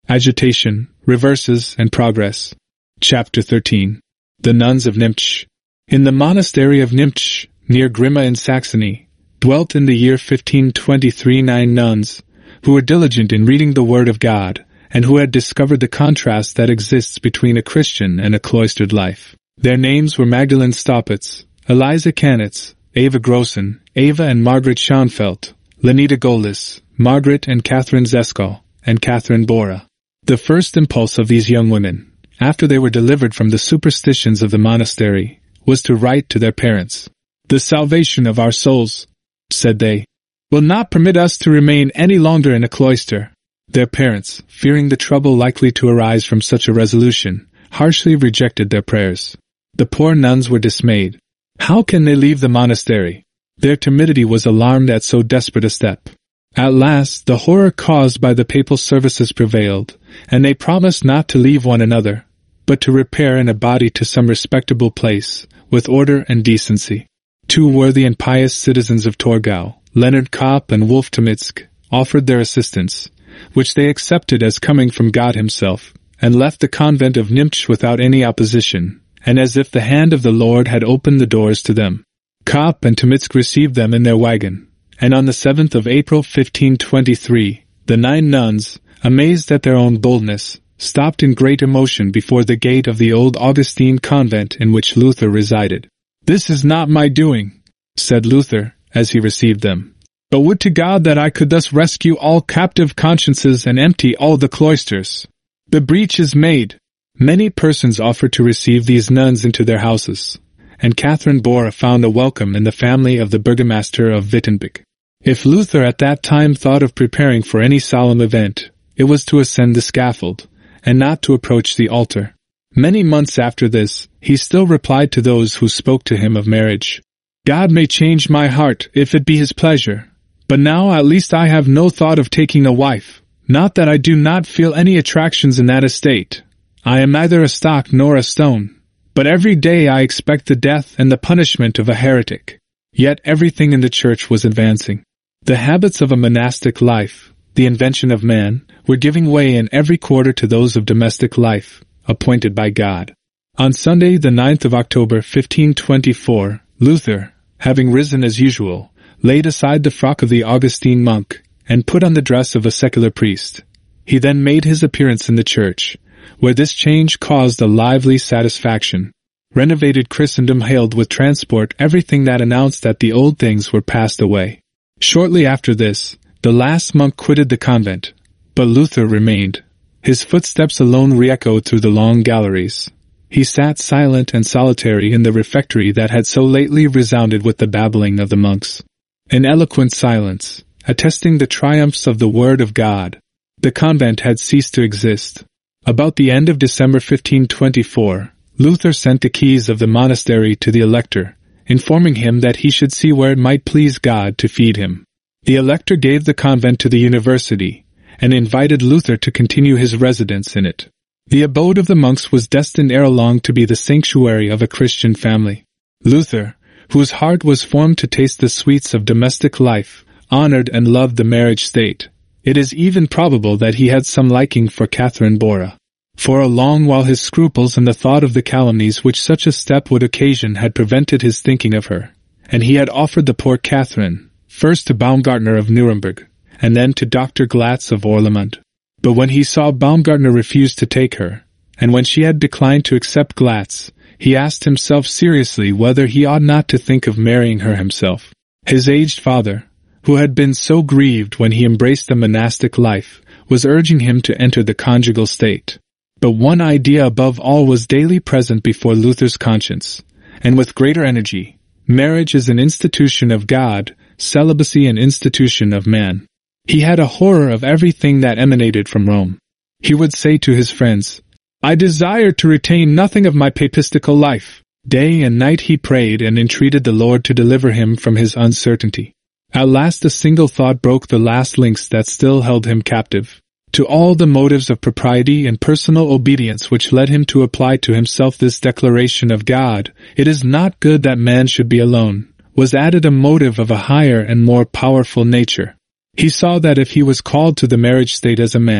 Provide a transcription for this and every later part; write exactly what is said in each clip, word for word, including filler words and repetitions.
Agitation, Reverses, and Progress. Chapter thirteen. The Nuns of Nimptsch. In the monastery of Nimptsch, near Grimma in Saxony, dwelt in the year fifteen twenty-three nine nuns, who were diligent in reading the Word of God, and who had discovered the contrast that exists between a Christian and a cloistered life. Their names were Magdalene Staupitz, Eliza Kanitz, Eva Grossen, Eva and Margaret Schoenfeld, Lenita Golis, Margaret and Catherine Zesko, and Catherine Bora. The first impulse of these young women, after they were delivered from the superstitions of the monastery, was to write to their parents. "The salvation of our souls," said they, "will not permit us to remain any longer in a cloister." Their parents, fearing the trouble likely to arise from such a resolution, harshly rejected their prayers. The poor nuns were dismayed. How can they leave the monastery? Their timidity was alarmed at so desperate a step. At last, the horror caused by the papal services prevailed, and they promised not to leave one another, but to repair in a body to some respectable place, with order and decency. Two worthy and pious citizens of Torgau, Leonard Kopp and Wolf Tomitzk, offered their assistance, which they accepted as coming from God himself, and left the convent of Nimptsch without any opposition, and as if the hand of the Lord had opened the doors to them. Kopp and Tomitzk received them in their wagon, and on the seventh of April fifteen twenty-three, the nine nuns, amazed at their own boldness, stopped in great emotion before the gate of the old Augustine convent in which Luther resided. "This is not my doing," said Luther, as he received them. "But would to God that I could thus rescue all captive consciences and empty all the cloisters. The breach is made." Many persons offered to receive these nuns into their houses, and Catherine Bora found a welcome in the family of the burgomaster of Wittenberg. If Luther at that time thought of preparing for any solemn event, it was to ascend the scaffold, and not to approach the altar. Many months after this, he still replied to those who spoke to him of marriage, "God may change my heart, if it be his pleasure, but now at least I have no thought of taking a wife, not that I do not feel any attractions in that estate. I am neither a stock nor a stone, but every day I expect the death and the punishment of a heretic." Yet everything in the church was advancing. The habits of a monastic life, the invention of man, were giving way in every quarter to those of domestic life, appointed by God. On Sunday the ninth of October fifteen twenty-four, Luther, having risen as usual, laid aside the frock of the Augustine monk, and put on the dress of a secular priest. He then made his appearance in the church, where this change caused a lively satisfaction. Renovated Christendom hailed with transport everything that announced that the old things were passed away. Shortly after this, the last monk quitted the convent, but Luther remained. His footsteps alone re-echoed through the long galleries. He sat silent and solitary in the refectory that had so lately resounded with the babbling of the monks. An eloquent silence, attesting the triumphs of the Word of God. The convent had ceased to exist. About the end of December fifteen twenty-four, Luther sent the keys of the monastery to the elector, informing him that he should see where it might please God to feed him. The elector gave the convent to the university, and invited Luther to continue his residence in it. The abode of the monks was destined ere long to be the sanctuary of a Christian family. Luther, whose heart was formed to taste the sweets of domestic life, honored and loved the marriage state. It is even probable that he had some liking for Catherine Bora. For a long while his scruples and the thought of the calumnies which such a step would occasion had prevented his thinking of her, and he had offered the poor Catherine, first to Baumgartner of Nuremberg, and then to Doctor Glatz of Orlemont. But when he saw Baumgartner refuse to take her, and when she had declined to accept Glatz, he asked himself seriously whether he ought not to think of marrying her himself. His aged father, who had been so grieved when he embraced the monastic life, was urging him to enter the conjugal state. But one idea above all was daily present before Luther's conscience, and with greater energy: marriage is an institution of God, celibacy an institution of man. He had a horror of everything that emanated from Rome. He would say to his friends, "I desire to retain nothing of my papistical life." Day and night he prayed and entreated the Lord to deliver him from his uncertainty. At last a single thought broke the last links that still held him captive. To all the motives of propriety and personal obedience which led him to apply to himself this declaration of God, "It is not good that man should be alone," was added a motive of a higher and more powerful nature. He saw that if he was called to the marriage state as a man,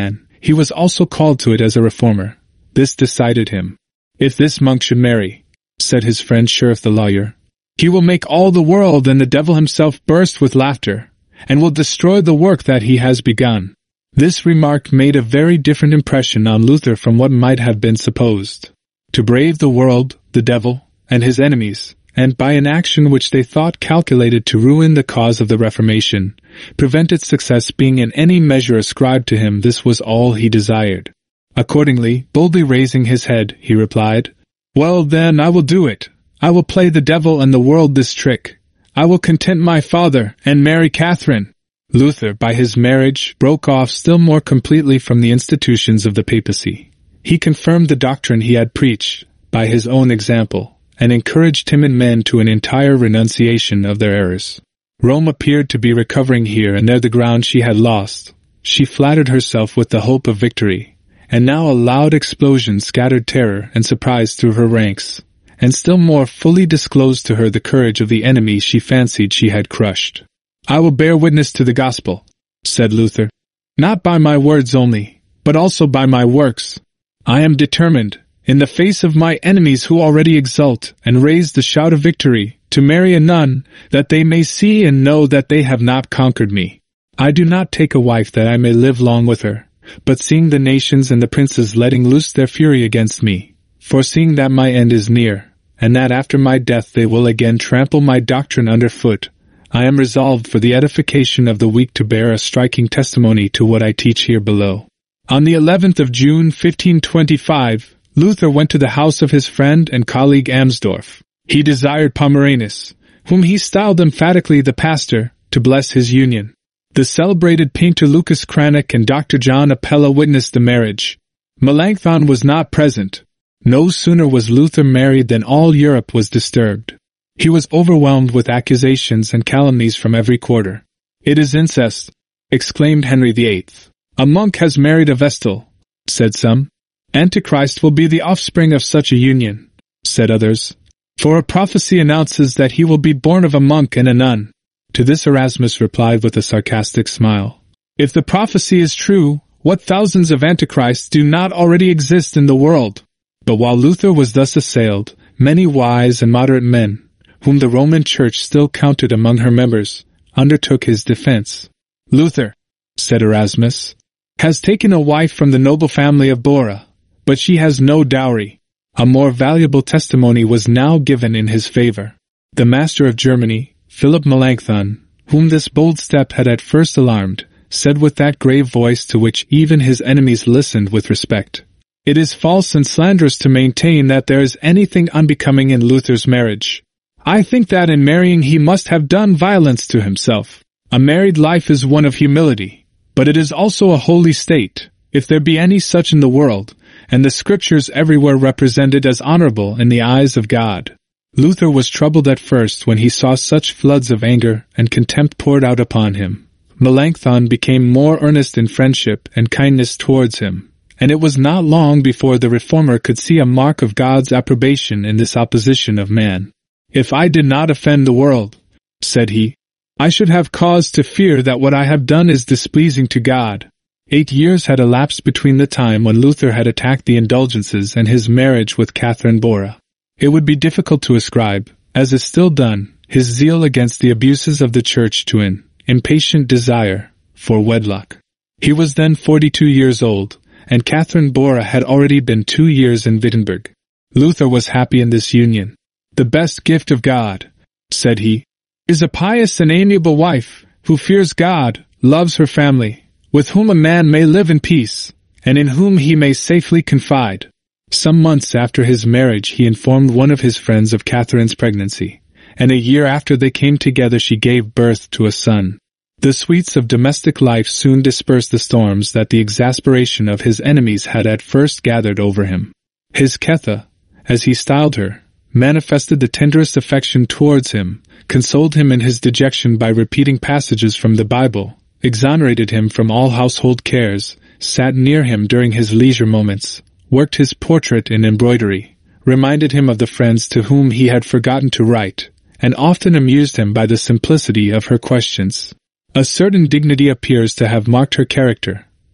He was also called to it as a reformer. This decided him. "If this monk should marry," said his friend Sheriff the lawyer, "he will make all the world and the devil himself burst with laughter, and will destroy the work that he has begun." This remark made a very different impression on Luther from what might have been supposed. To brave the world, the devil, and his enemies, and by an action which they thought calculated to ruin the cause of the Reformation, prevent its success being in any measure ascribed to him, this was all he desired. Accordingly, boldly raising his head, he replied, "Well then, I will do it. I will play the devil and the world this trick. I will content my father, and marry Catherine." Luther, by his marriage, broke off still more completely from the institutions of the papacy. He confirmed the doctrine he had preached, by his own example, and encouraged timid men to an entire renunciation of their errors. Rome appeared to be recovering here and there the ground she had lost. She flattered herself with the hope of victory, and now a loud explosion scattered terror and surprise through her ranks, and still more fully disclosed to her the courage of the enemy she fancied she had crushed. "I will bear witness to the gospel," said Luther, "not by my words only, but also by my works. I am determined, in the face of my enemies who already exult and raise the shout of victory, to marry a nun, that they may see and know that they have not conquered me. I do not take a wife that I may live long with her, but seeing the nations and the princes letting loose their fury against me, foreseeing that my end is near, and that after my death they will again trample my doctrine under foot, I am resolved for the edification of the weak to bear a striking testimony to what I teach here below." On the eleventh of June fifteen twenty-five, Luther went to the house of his friend and colleague Amsdorf. He desired Pomeranus, whom he styled emphatically the pastor, to bless his union. The celebrated painter Lucas Cranach and Doctor John Apella witnessed the marriage. Melanchthon was not present. No sooner was Luther married than all Europe was disturbed. He was overwhelmed with accusations and calumnies from every quarter. "It is incest," exclaimed Henry the Eighth. "A monk has married a Vestal," said some. "Antichrist will be the offspring of such a union," said others, "for a prophecy announces that he will be born of a monk and a nun." To this Erasmus replied with a sarcastic smile, "If the prophecy is true, what thousands of Antichrists do not already exist in the world?" But while Luther was thus assailed, many wise and moderate men, whom the Roman Church still counted among her members, undertook his defense. "Luther," said Erasmus, "has taken a wife from the noble family of Bora, but she has no dowry." A more valuable testimony was now given in his favor. The master of Germany, Philip Melanchthon, whom this bold step had at first alarmed, said with that grave voice to which even his enemies listened with respect, "It is false and slanderous to maintain that there is anything unbecoming in Luther's marriage. I think that in marrying he must have done violence to himself. A married life is one of humility, but it is also a holy state, if there be any such in the world, and the Scriptures everywhere represented as honorable in the eyes of God." Luther was troubled at first when he saw such floods of anger and contempt poured out upon him. Melanchthon became more earnest in friendship and kindness towards him, and it was not long before the reformer could see a mark of God's approbation in this opposition of man. "If I did not offend the world," said he, "I should have cause to fear that what I have done is displeasing to God." Eight years had elapsed between the time when Luther had attacked the indulgences and his marriage with Catherine Bora. It would be difficult to ascribe, as is still done, his zeal against the abuses of the Church to an impatient desire for wedlock. He was then forty-two years old, and Catherine Bora had already been two years in Wittenberg. Luther was happy in this union. "The best gift of God," said he, "is a pious and amiable wife, who fears God, loves her family, with whom a man may live in peace, and in whom he may safely confide." Some months after his marriage he informed one of his friends of Catherine's pregnancy, and a year after they came together she gave birth to a son. The sweets of domestic life soon dispersed the storms that the exasperation of his enemies had at first gathered over him. His Ketha, as he styled her, manifested the tenderest affection towards him, consoled him in his dejection by repeating passages from the Bible, exonerated him from all household cares, sat near him during his leisure moments, worked his portrait in embroidery, reminded him of the friends to whom he had forgotten to write, and often amused him by the simplicity of her questions. A certain dignity appears to have marked her character,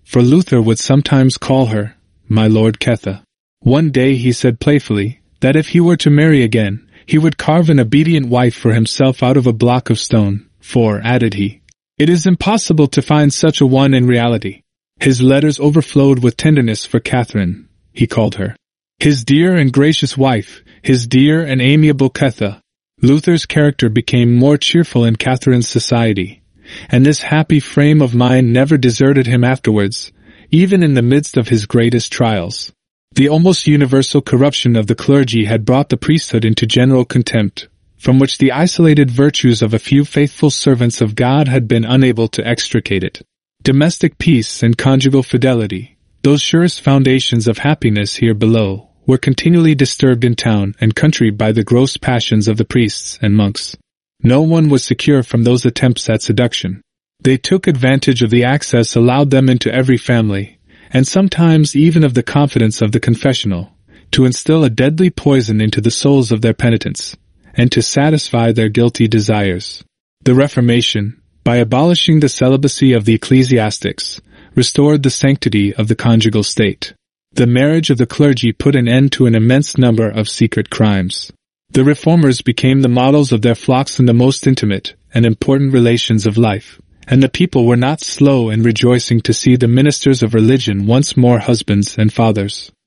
for Luther would sometimes call her, my Lord Ketha. One day he said playfully, that if he were to marry again, he would carve an obedient wife for himself out of a block of stone, for, added he, it is impossible to find such a one in reality. His letters overflowed with tenderness for Catherine, he called her. His dear and gracious wife, his dear and amiable Ketha. Luther's character became more cheerful in Catherine's society, and this happy frame of mind never deserted him afterwards, even in the midst of his greatest trials. The almost universal corruption of the clergy had brought the priesthood into general contempt, from which the isolated virtues of a few faithful servants of God had been unable to extricate it. Domestic peace and conjugal fidelity, those surest foundations of happiness here below, were continually disturbed in town and country by the gross passions of the priests and monks. No one was secure from those attempts at seduction. They took advantage of the access allowed them into every family, and sometimes even of the confidence of the confessional, to instill a deadly poison into the souls of their penitents, and to satisfy their guilty desires. The Reformation, by abolishing the celibacy of the ecclesiastics, restored the sanctity of the conjugal state. The marriage of the clergy put an end to an immense number of secret crimes. The reformers became the models of their flocks in the most intimate and important relations of life, and the people were not slow in rejoicing to see the ministers of religion once more husbands and fathers.